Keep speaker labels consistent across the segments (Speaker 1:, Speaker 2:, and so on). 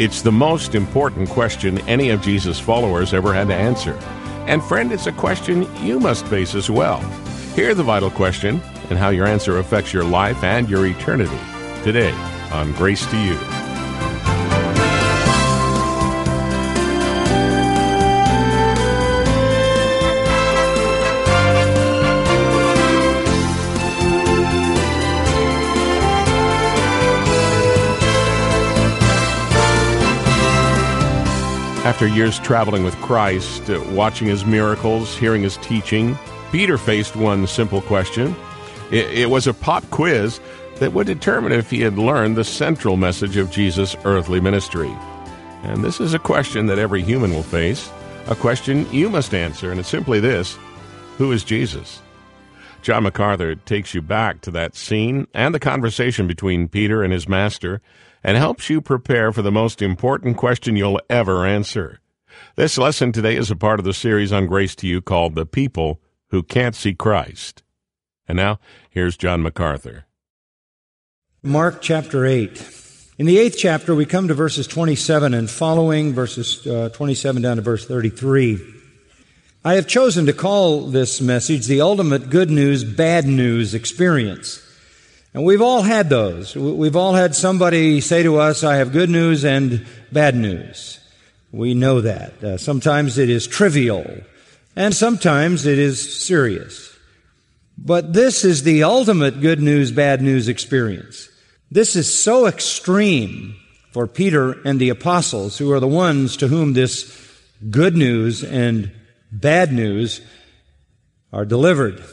Speaker 1: It's the most important question any of Jesus' followers ever had to answer. And friend, it's a question you must face as well. Hear the vital question and how your answer affects your life and your eternity today on Grace to You. After years traveling with Christ, watching His miracles, hearing His teaching, Peter faced one simple question. It was a pop quiz that would determine if he had learned the central message of Jesus' earthly ministry. And this is a question that every human will face, a question you must answer, and it's simply this: who is Jesus? John MacArthur takes you back to that scene and the conversation between Peter and his master, and helps you prepare for the most important question you'll ever answer. This lesson today is a part of the series on Grace to You called The People Who Can't See Christ. And now, here's John MacArthur.
Speaker 2: Mark chapter 8. In the 8th chapter, we come to verses 27 and following, verses 27 down to verse 33. I have chosen to call this message the ultimate good news, bad news experience. And we've all had those. We've all had somebody say to us, I have good news and bad news. We know that. Sometimes it is trivial, and sometimes it is serious. But this is the ultimate good news, bad news experience. This is so extreme for Peter and the apostles, who are the ones to whom this good news and bad news are delivered.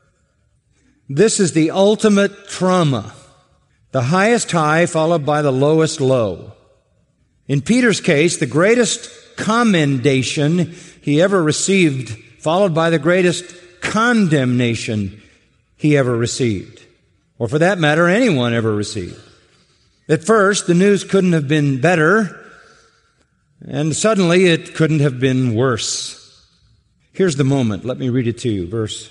Speaker 2: This is the ultimate trauma, the highest high followed by the lowest low. In Peter's case, the greatest commendation he ever received, followed by the greatest condemnation he ever received, or for that matter, anyone ever received. At first, the news couldn't have been better, and suddenly it couldn't have been worse. Here's the moment. Let me read it to you. Verse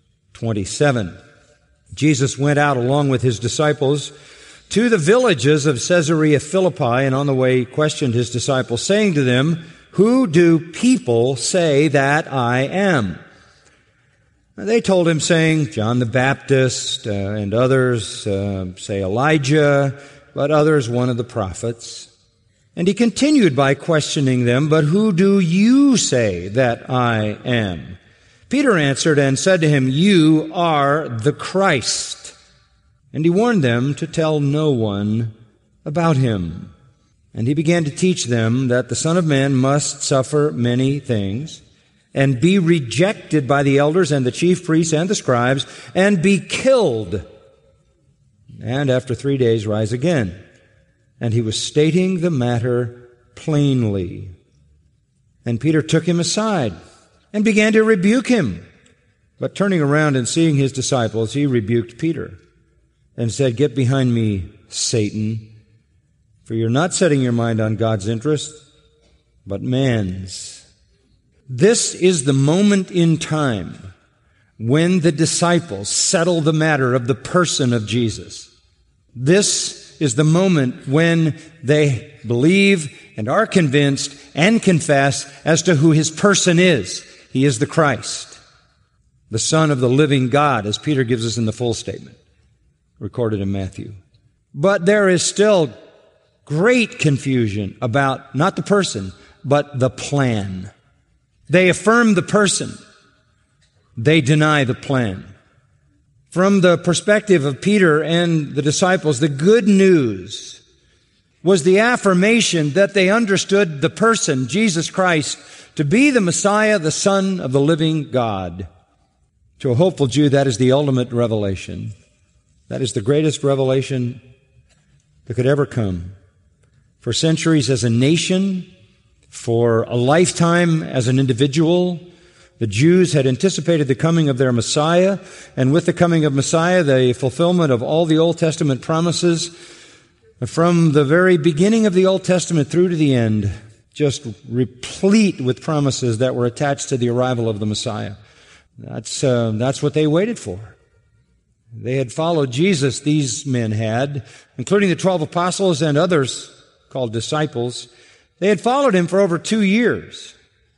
Speaker 2: 27. Jesus went out along with His disciples to the villages of Caesarea Philippi, and on the way questioned His disciples, saying to them, Who do people say that I am? And they told Him, saying, John the Baptist, and others say Elijah, but others one of the prophets. And He continued by questioning them, But who do you say that I am? Peter answered and said to Him, You are the Christ. And He warned them to tell no one about Him. And He began to teach them that the Son of Man must suffer many things, and be rejected by the elders and the chief priests and the scribes, and be killed, and after 3 days rise again. And He was stating the matter plainly. And Peter took Him aside and began to rebuke Him. But turning around and seeing His disciples, He rebuked Peter and said, Get behind me, Satan, for you're not setting your mind on God's interest, but man's. This is the moment in time when the disciples settle the matter of the person of Jesus. This is the moment when they believe and are convinced and confess as to who His person is. He is the Christ, the Son of the living God, as Peter gives us in the full statement, recorded in Matthew. But there is still great confusion about not the person, but the plan. They affirm the person. They deny the plan. From the perspective of Peter and the disciples, the good news was the affirmation that they understood the person, Jesus Christ, to be the Messiah, the Son of the living God. To a hopeful Jew, that is the ultimate revelation. That is the greatest revelation that could ever come. For centuries as a nation, for a lifetime as an individual, the Jews had anticipated the coming of their Messiah, and with the coming of Messiah, the fulfillment of all the Old Testament promises. From the very beginning of the Old Testament through to the end, just replete with promises that were attached to the arrival of the Messiah. That's what they waited for. They had followed Jesus, these men had, including the 12 apostles and others called disciples. They had followed him for over 2 years.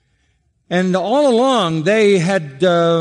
Speaker 2: And all along, they had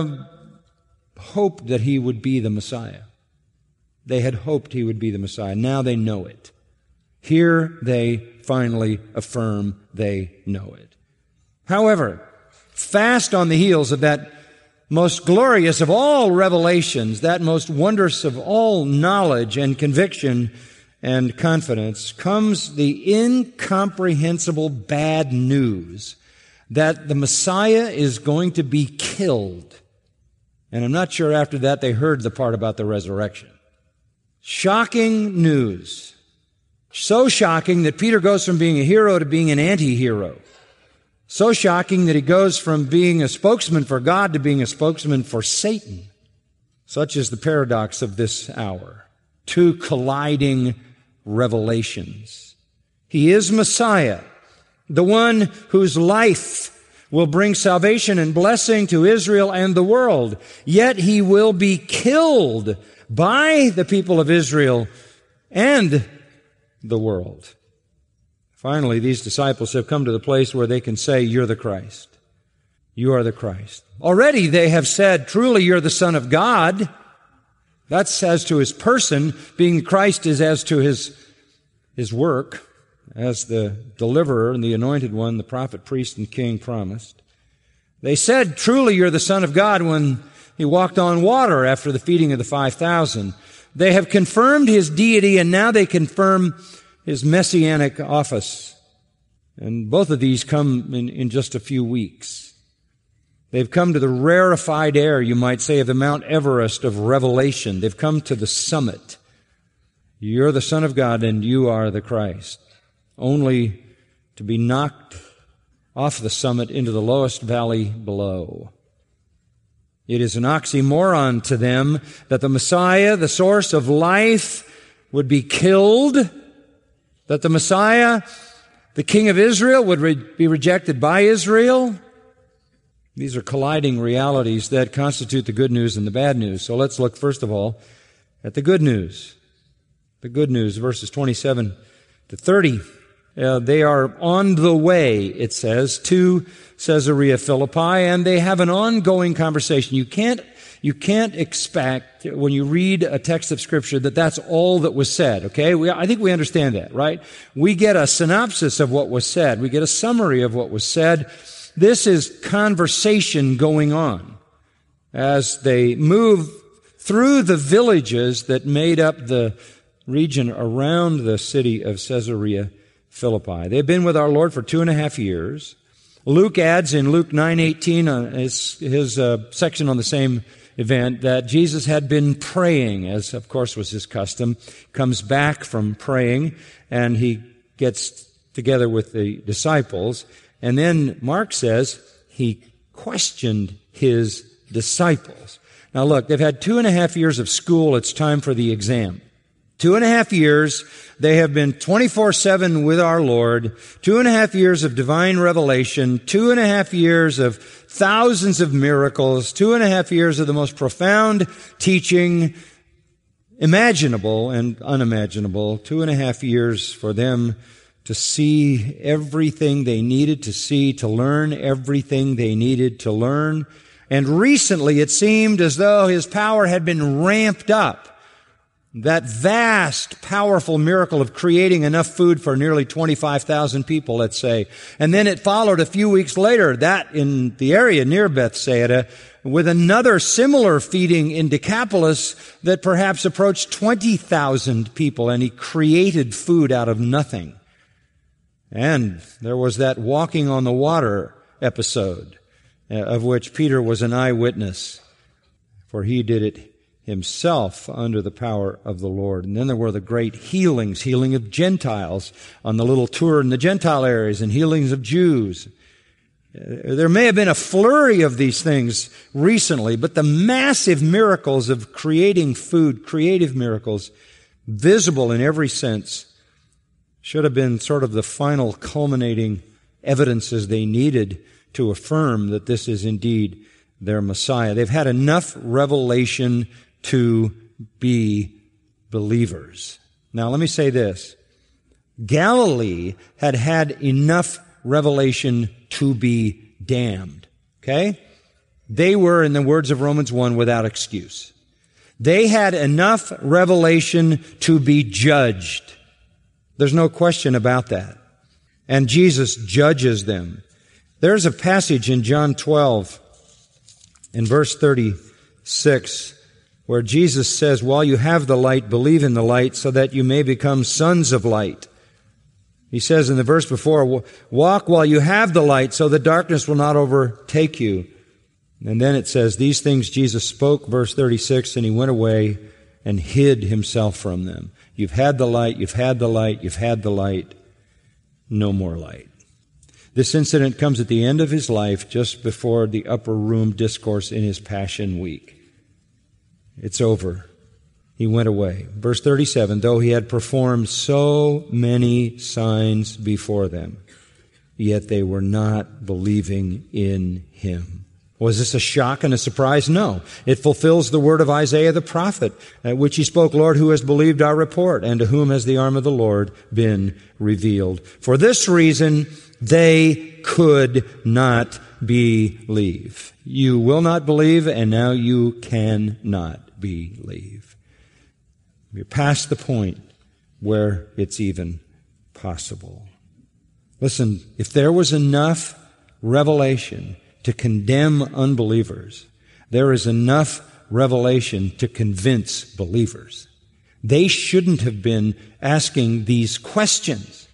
Speaker 2: hoped that he would be the Messiah. They had hoped he would be the Messiah. Now they know it. Here they finally affirm they know it. However, fast on the heels of that most glorious of all revelations, that most wondrous of all knowledge and conviction and confidence, comes the incomprehensible bad news that the Messiah is going to be killed. And I'm not sure after that they heard the part about the resurrection. Shocking news. So shocking that Peter goes from being a hero to being an anti-hero. So shocking that he goes from being a spokesman for God to being a spokesman for Satan. Such is the paradox of this hour. Two colliding revelations. He is Messiah, the one whose life will bring salvation and blessing to Israel and the world. Yet he will be killed by the people of Israel and the world. Finally, these disciples have come to the place where they can say, "You're the Christ. You are the Christ." Already they have said, "Truly you're the Son of God." That's as to his person. Being Christ is as to his work, as the deliverer and the anointed one, the prophet, priest, and king promised. They said, "Truly you're the Son of God," when he walked on water after the feeding of the 5,000. They have confirmed his deity, and now they confirm his messianic office. And both of these come in just a few weeks. They've come to the rarefied air, you might say, of the Mount Everest of revelation. They've come to the summit. You're the Son of God and you are the Christ. Only to be knocked off the summit into the lowest valley below. It is an oxymoron to them that the Messiah, the source of life, would be killed, that the Messiah, the King of Israel, would be rejected by Israel. These are colliding realities that constitute the good news and the bad news. So let's look first of all at the good news. The good news, verses 27 to 30. They are on the way, it says, to Caesarea Philippi, and they have an ongoing conversation. You can't expect, when you read a text of Scripture, that that's all that was said, okay? I think we understand that, right? We get a synopsis of what was said. We get a summary of what was said. This is conversation going on as they move through the villages that made up the region around the city of Caesarea Philippi. They've been with our Lord for 2.5 years. Luke adds in Luke 9:18, his section on the same event, that Jesus had been praying, as of course was his custom, comes back from praying, and he gets together with the disciples. And then Mark says he questioned his disciples. Now look, they've had 2.5 years of school. It's time for the exam. 2.5 years, they have been 24/7 with our Lord, 2.5 years of divine revelation, 2.5 years of thousands of miracles, 2.5 years of the most profound teaching imaginable and unimaginable, 2.5 years for them to see everything they needed to see, to learn everything they needed to learn. And recently it seemed as though his power had been ramped up. That vast, powerful miracle of creating enough food for nearly 25,000 people, let's say. And then it followed a few weeks later, that in the area near Bethsaida, with another similar feeding in Decapolis that perhaps approached 20,000 people, and he created food out of nothing. And there was that walking on the water episode, of which Peter was an eyewitness, for he did it himself under the power of the Lord. And then there were the great healings, healing of Gentiles on the little tour in the Gentile areas, and healings of Jews. There may have been a flurry of these things recently, but the massive miracles of creating food, creative miracles, visible in every sense, should have been sort of the final culminating evidences they needed to affirm that this is indeed their Messiah. They've had enough revelation to be believers. Now, let me say this. Galilee had had enough revelation to be damned. Okay? They were, in the words of Romans 1, without excuse. They had enough revelation to be judged. There's no question about that. And Jesus judges them. There's a passage in John 12, in verse 36, where Jesus says, while you have the light, believe in the light so that you may become sons of light. He says in the verse before, walk while you have the light so the darkness will not overtake you. And then it says, these things Jesus spoke, verse 36, and he went away and hid himself from them. You've had the light, you've had the light, you've had the light. No more light. This incident comes at the end of his life, just before the upper room discourse in his Passion Week. It's over. He went away. Verse 37, though he had performed so many signs before them, yet they were not believing in him. Was this a shock and a surprise? No. It fulfills the word of Isaiah the prophet, at which he spoke, Lord, who has believed our report, and to whom has the arm of the Lord been revealed? For this reason, they could not believe. You will not believe, and now you cannot believe. You're past the point where it's even possible. Listen, if there was enough revelation to condemn unbelievers, there is enough revelation to convince believers. They shouldn't have been asking these questions.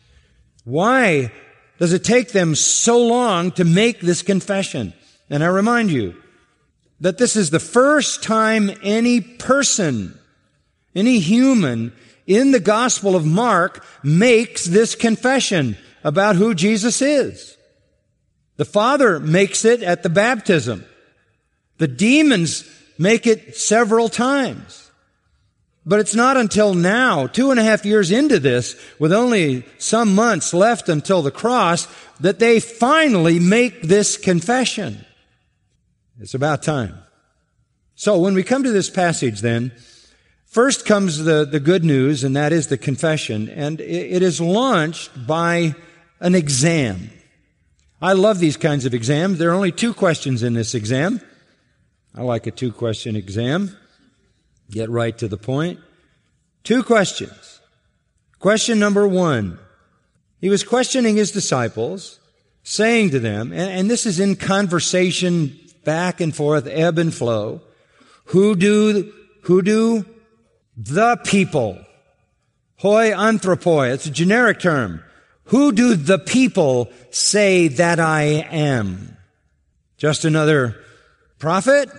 Speaker 2: Why does it take them so long to make this confession? And I remind you that this is the first time any person, any human in the Gospel of Mark makes this confession about who Jesus is. The Father makes it at the baptism. The demons make it several times. But it's not until now, 2.5 years into this, with only some months left until the cross, that they finally make this confession. It's about time. So when we come to this passage then, first comes the good news, and that is the confession. And it is launched by an exam. I love these kinds of exams. There are only 2 questions in this exam. I like a 2-question exam. Get right to the point. 2 questions. Question number 1. He was questioning his disciples, saying to them, and this is in conversation back and forth, ebb and flow, who do the people, hoi anthropoi, it's a generic term. Who do the people say that I am? Just another prophet?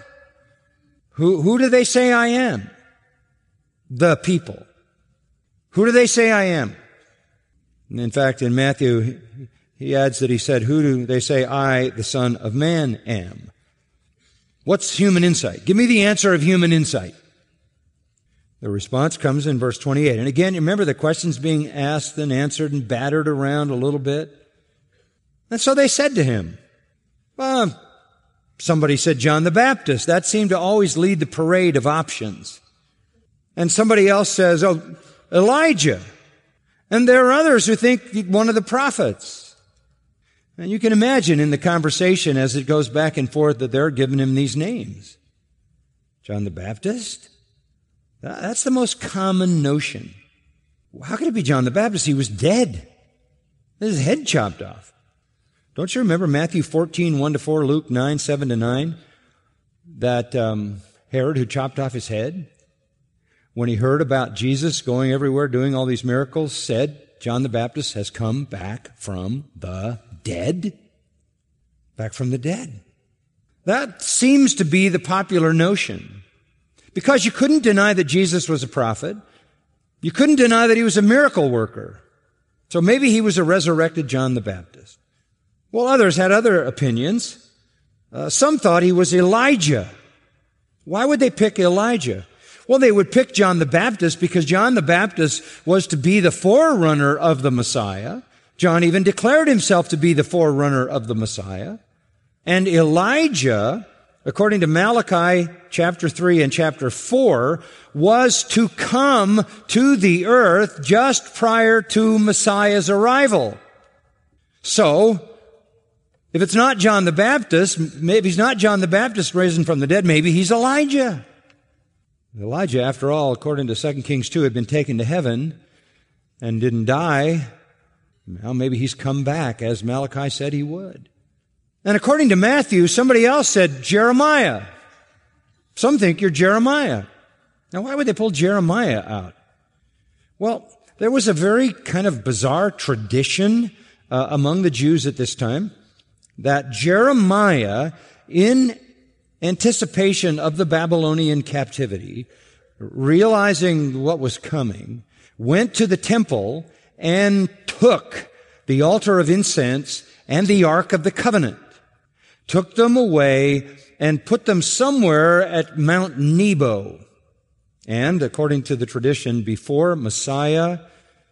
Speaker 2: Who do they say I am? The people. Who do they say I am? And in fact, in Matthew, he adds that he said, who do they say I, the Son of Man, am? What's human insight? Give me the answer of human insight. The response comes in verse 28. And again, you remember the question's being asked and answered and battered around a little bit. And so they said to him, well, somebody said John the Baptist. That seemed to always lead the parade of options. And somebody else says, oh, Elijah. And there are others who think one of the prophets. And you can imagine in the conversation as it goes back and forth that they're giving him these names. John the Baptist? That's the most common notion. How could it be John the Baptist? He was dead. His head chopped off. Don't you remember Matthew 14, 1-4, Luke 9, 7-9? That Herod who chopped off his head, when he heard about Jesus going everywhere doing all these miracles, said, John the Baptist has come back from the dead. Back from the dead. That seems to be the popular notion. Because you couldn't deny that Jesus was a prophet. You couldn't deny that he was a miracle worker. So maybe he was a resurrected John the Baptist. Well, others had other opinions. Some thought he was Elijah. Why would they pick Elijah? Well, they would pick John the Baptist because John the Baptist was to be the forerunner of the Messiah. John even declared himself to be the forerunner of the Messiah. And Elijah according to Malachi chapter 3 and chapter 4, was to come to the earth just prior to Messiah's arrival. So, if it's not John the Baptist, maybe he's not John the Baptist risen from the dead, maybe he's Elijah. Elijah, after all, according to 2 Kings 2, had been taken to heaven and didn't die. Well, maybe he's come back, as Malachi said he would. And according to Matthew, somebody else said Jeremiah. Some think you're Jeremiah. Now, why would they pull Jeremiah out? Well, there was a very kind of bizarre tradition among the Jews at this time that Jeremiah, in anticipation of the Babylonian captivity, realizing what was coming, went to the temple and took the altar of incense and the Ark of the Covenant, took them away and put them somewhere at Mount Nebo. And according to the tradition, before Messiah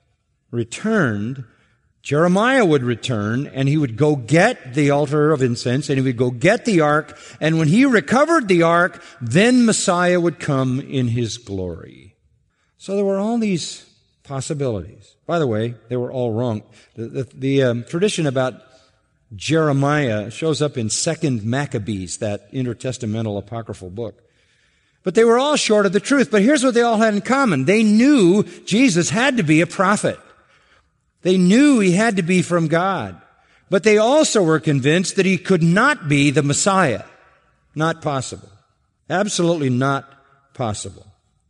Speaker 2: returned, Jeremiah would return, and he would go get the altar of incense, and he would go get the ark, and when he recovered the ark, then Messiah would come in his glory. So there were all these possibilities. By the way, they were all wrong. The tradition about Jeremiah shows up in 2 Maccabees, that intertestamental apocryphal book. But they were all short of the truth. But here's what they all had in common. They knew Jesus had to be a prophet. They knew he had to be from God. But they also were convinced that he could not be the Messiah. Not possible. Absolutely not possible.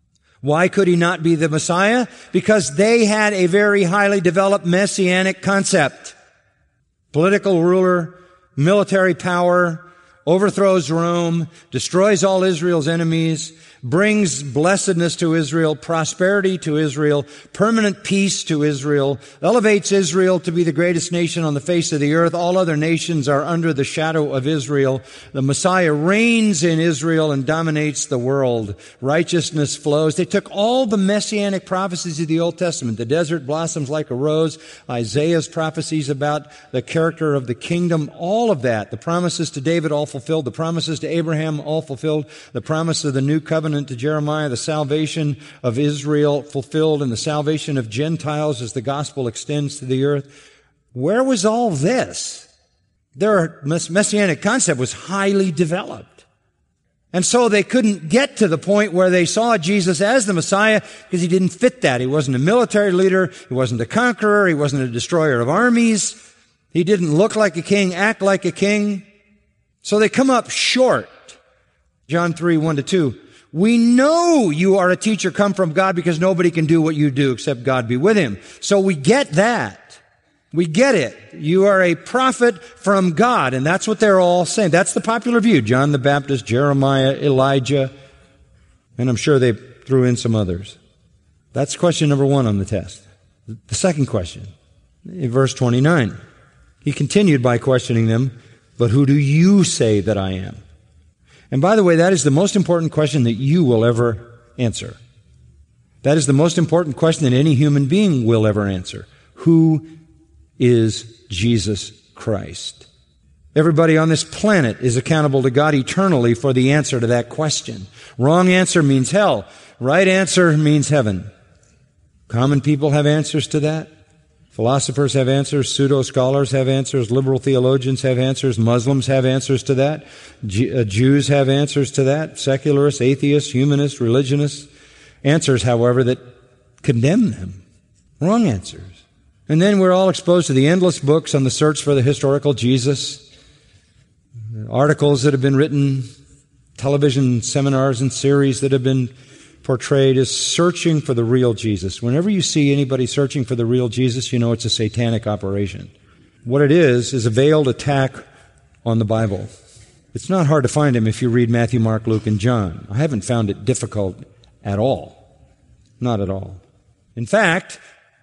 Speaker 2: Why could he not be the Messiah? Because they had a very highly developed messianic concept. Political ruler, military power, overthrows Rome, destroys all Israel's enemies, brings blessedness to Israel, prosperity to Israel, permanent peace to Israel, elevates Israel to be the greatest nation on the face of the earth. All other nations are under the shadow of Israel. The Messiah reigns in Israel and dominates the world. Righteousness flows. They took all the messianic prophecies of the Old Testament. The desert blossoms like a rose. Isaiah's prophecies about the character of the kingdom. All of that. The promises to David all fulfilled. The promises to Abraham all fulfilled. The promise of the new covenant to Jeremiah, the salvation of Israel fulfilled, and the salvation of Gentiles as the gospel extends to the earth. Where was all this? Their messianic concept was highly developed. And so they couldn't get to the point where they saw Jesus as the Messiah because he didn't fit that. He wasn't a military leader. He wasn't a conqueror. He wasn't a destroyer of armies. He didn't look like a king, act like a king. So they come up short. John 3, 1-2. We know you are a teacher come from God because nobody can do what you do except God be with him. So we get that. We get it. You are a prophet from God, and that's what they're all saying. That's the popular view. John the Baptist, Jeremiah, Elijah, and I'm sure they threw in some others. That's question number 1 on the test. The second question, in verse 29, he continued by questioning them, but who do you say that I am? And by the way, that is the most important question that you will ever answer. That is the most important question that any human being will ever answer. Who is Jesus Christ? Everybody on this planet is accountable to God eternally for the answer to that question. Wrong answer means hell. Right answer means heaven. Common people have answers to that. Philosophers have answers, pseudo-scholars have answers, liberal theologians have answers, Muslims have answers to that, Jews have answers to that, secularists, atheists, humanists, religionists. Answers, however, that condemn them. Wrong answers. And then we're all exposed to the endless books on the search for the historical Jesus, articles that have been written, television seminars and series that have been portrayed as searching for the real Jesus. Whenever you see anybody searching for the real Jesus, you know it's a satanic operation. What it is a veiled attack on the Bible. It's not hard to find him if you read Matthew, Mark, Luke, and John. I haven't found it difficult at all. Not at all. In fact,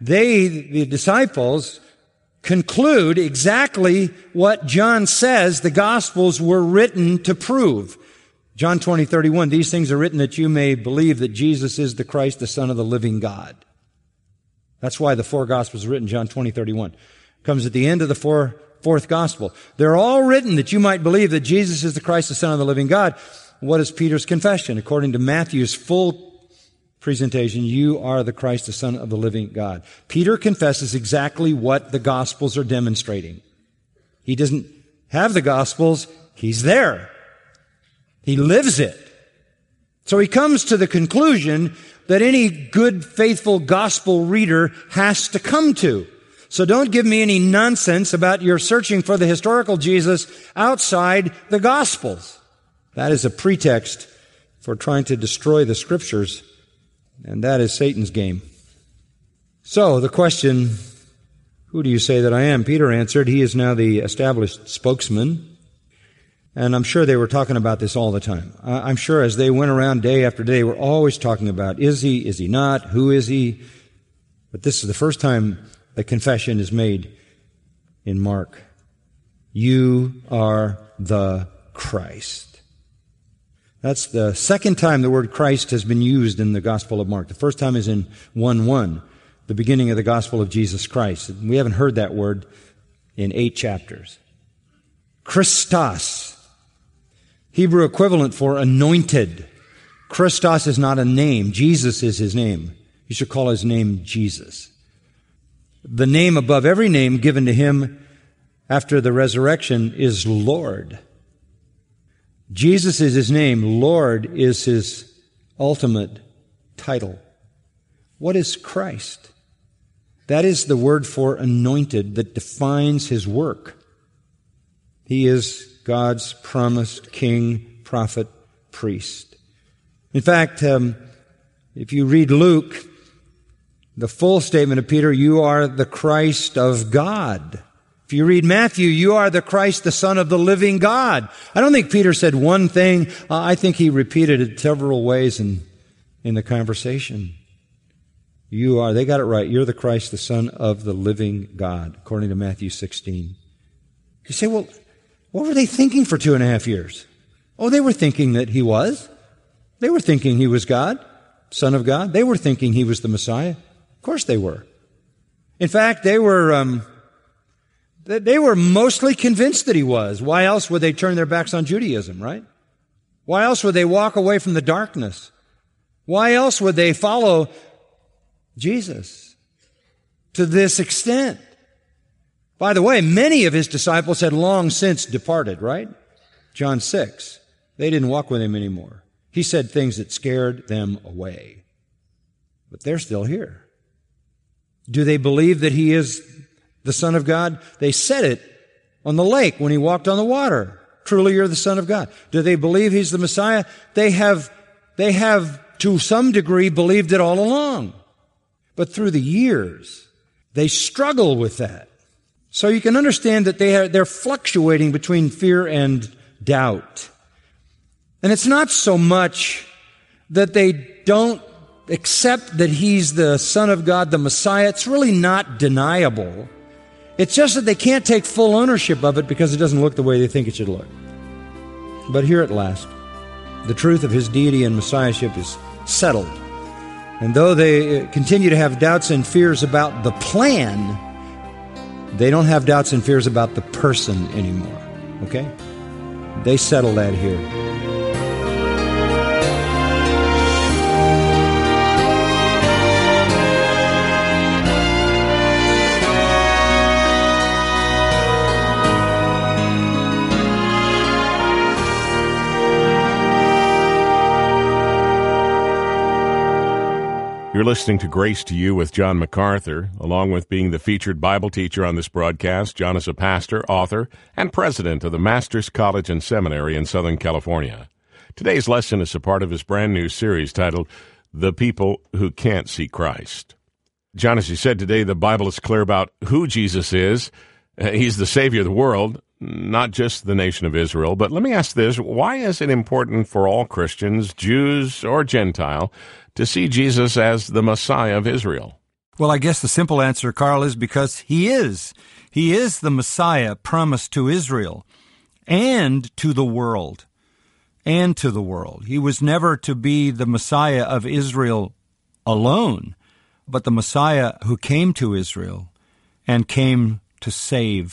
Speaker 2: the disciples, conclude exactly what John says the Gospels were written to prove. John 20:31, these things are written that you may believe that Jesus is the Christ, the Son of the living God. That's why the 4 Gospels are written, John 20:31. Comes at the end of the 4 fourth gospel. They're all written that you might believe that Jesus is the Christ, the Son of the living God. What is Peter's confession? According to Matthew's full presentation, you are the Christ, the Son of the living God. Peter confesses exactly what the Gospels are demonstrating. He doesn't have the Gospels. He's there. He lives it. So he comes to the conclusion that any good, faithful gospel reader has to come to. So don't give me any nonsense about your searching for the historical Jesus outside the Gospels. That is a pretext for trying to destroy the Scriptures, and that is Satan's game. So the question, who do you say that I am? Peter answered, he is now the established spokesman. And I'm sure they were talking about this all the time. I'm sure as they went around day after day, they were always talking about, is he not? Who is he? But this is the first time the confession is made in Mark. You are the Christ. That's the second time the word Christ has been used in the Gospel of Mark. The first time is in 1:1, the beginning of the Gospel of Jesus Christ. We haven't heard that word in 8 chapters. Christos, Hebrew equivalent for anointed. Christos is not a name. Jesus is his name. You should call his name Jesus. The name above every name given to him after the resurrection is Lord. Jesus is his name. Lord is his ultimate title. What is Christ? That is the word for anointed that defines his work. He is God's promised king, prophet, priest. In fact, if you read Luke, the full statement of Peter, you are the Christ of God. If you read Matthew, you are the Christ, the Son of the living God. I don't think Peter said one thing. I think he repeated it several ways in the conversation. They got it right. You're the Christ, the Son of the living God, according to Matthew 16. You say, well, what were they thinking for 2.5 years? Oh, they were thinking that he was. They were thinking he was God, Son of God. They were thinking he was the Messiah. Of course they were. In fact, they were mostly convinced that he was. Why else would they turn their backs on Judaism, right? Why else would they walk away from the darkness? Why else would they follow Jesus to this extent? By the way, many of his disciples had long since departed, right? John 6. They didn't walk with him anymore. He said things that scared them away. But they're still here. Do they believe that he is the Son of God? They said it on the lake when he walked on the water. Truly you're the Son of God. Do they believe he's the Messiah? They have to some degree believed it all along. But through the years, they struggle with that. So you can understand that they're fluctuating between fear and doubt. And it's not so much that they don't accept that he's the Son of God, the Messiah. It's really not deniable. It's just that they can't take full ownership of it because it doesn't look the way they think it should look. But here at last, the truth of his deity and messiahship is settled. And though they continue to have doubts and fears about the plan, they don't have doubts and fears about the person anymore. Okay? They settle that here.
Speaker 1: You're listening to Grace to You with John MacArthur. Along with being the featured Bible teacher on this broadcast, John is a pastor, author, and president of the Masters College and Seminary in Southern California. Today's lesson is a part of his brand new series titled, The People Who Can't See Christ. John, as you said today, the Bible is clear about who Jesus is. He's the Savior of the world, not just the nation of Israel. But let me ask this, why is it important for all Christians, Jews or Gentile, to see Jesus as the Messiah of Israel?
Speaker 3: Well, I guess the simple answer, Carl, is because he is. He is the Messiah promised to Israel and to the world. And to the world. He was never to be the Messiah of Israel alone, but the Messiah who came to Israel and came to save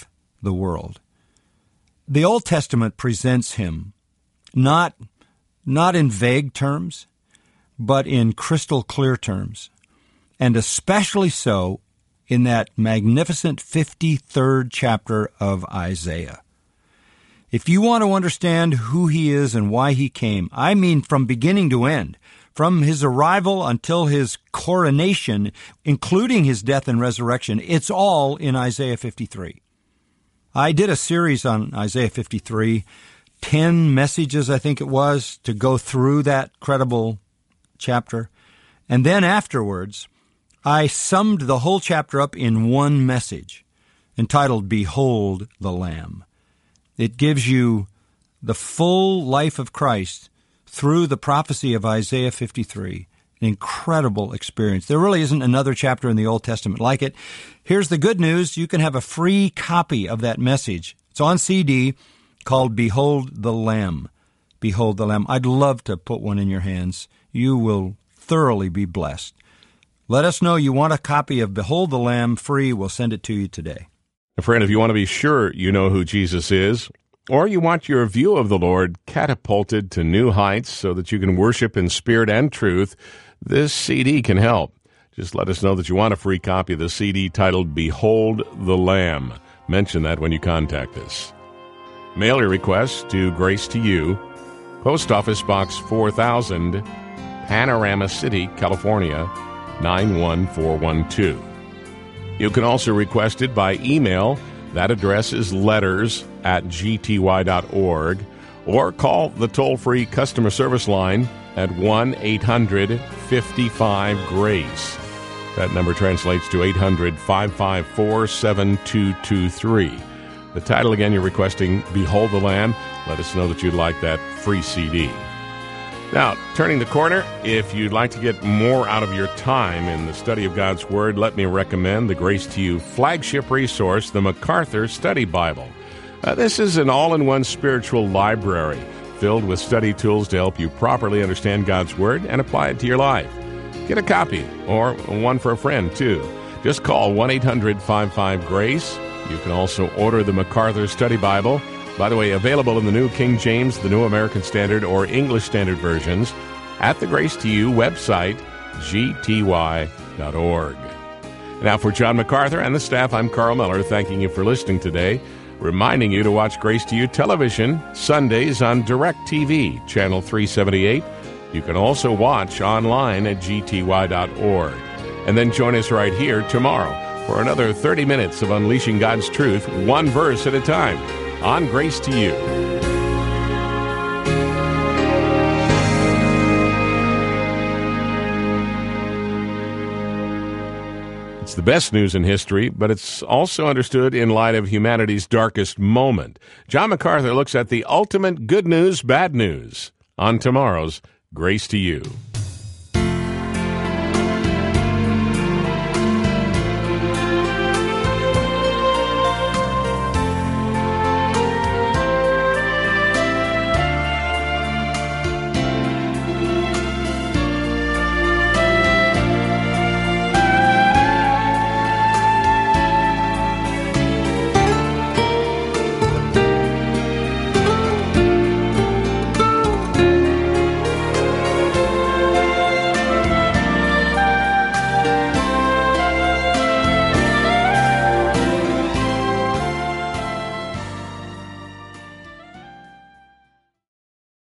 Speaker 3: the world. The Old Testament presents him not in vague terms, but in crystal clear terms, and especially so in that magnificent 53rd chapter of Isaiah. If you want to understand who he is and why he came, I mean from beginning to end, from his arrival until his coronation, including his death and resurrection, it's all in Isaiah 53. I did a series on Isaiah 53, 10 messages, I think it was, to go through that credible chapter. And then afterwards, I summed the whole chapter up in one message entitled, Behold the Lamb. It gives you the full life of Christ through the prophecy of Isaiah 53. An incredible experience. There really isn't another chapter in the Old Testament like it. Here's the good news. You can have a free copy of that message. It's on CD called Behold the Lamb. Behold the Lamb. I'd love to put one in your hands. You will thoroughly be blessed. Let us know you want a copy of Behold the Lamb free. We'll send it to you today.
Speaker 1: Friend, if you want to be sure you know who Jesus is, or you want your view of the Lord catapulted to new heights so that you can worship in spirit and truth, this CD can help. Just let us know that you want a free copy of the CD titled Behold the Lamb. Mention that when you contact us. Mail your request to Grace to You, Post Office Box 4000, Panorama City, California, 91412. You can also request it by email. That address is letters@gty.org, or call the toll-free customer service line at 1-800-55-GRACE. That number translates to 800-554-7223. The title again, you're requesting Behold the Lamb. Let us know that you'd like that free CD. Now, turning the corner, if you'd like to get more out of your time in the study of God's Word, let me recommend the Grace to You flagship resource, the MacArthur Study Bible. This is an all-in-one spiritual library filled with study tools to help you properly understand God's Word and apply it to your life. Get a copy, or one for a friend, too. Just call 1-800-55-GRACE. You can also order the MacArthur Study Bible. By the way, available in the New King James, the New American Standard, or English Standard versions at the Grace to You website, gty.org. Now, for John MacArthur and the staff, I'm Carl Miller, thanking you for listening today, reminding you to watch Grace to You television Sundays on DirecTV, Channel 378. You can also watch online at gty.org. And then join us right here tomorrow for another 30 minutes of unleashing God's truth, one verse at a time, on Grace to You. It's the best news in history, but it's also understood in light of humanity's darkest moment. John MacArthur looks at the ultimate good news, bad news on tomorrow's Grace to You.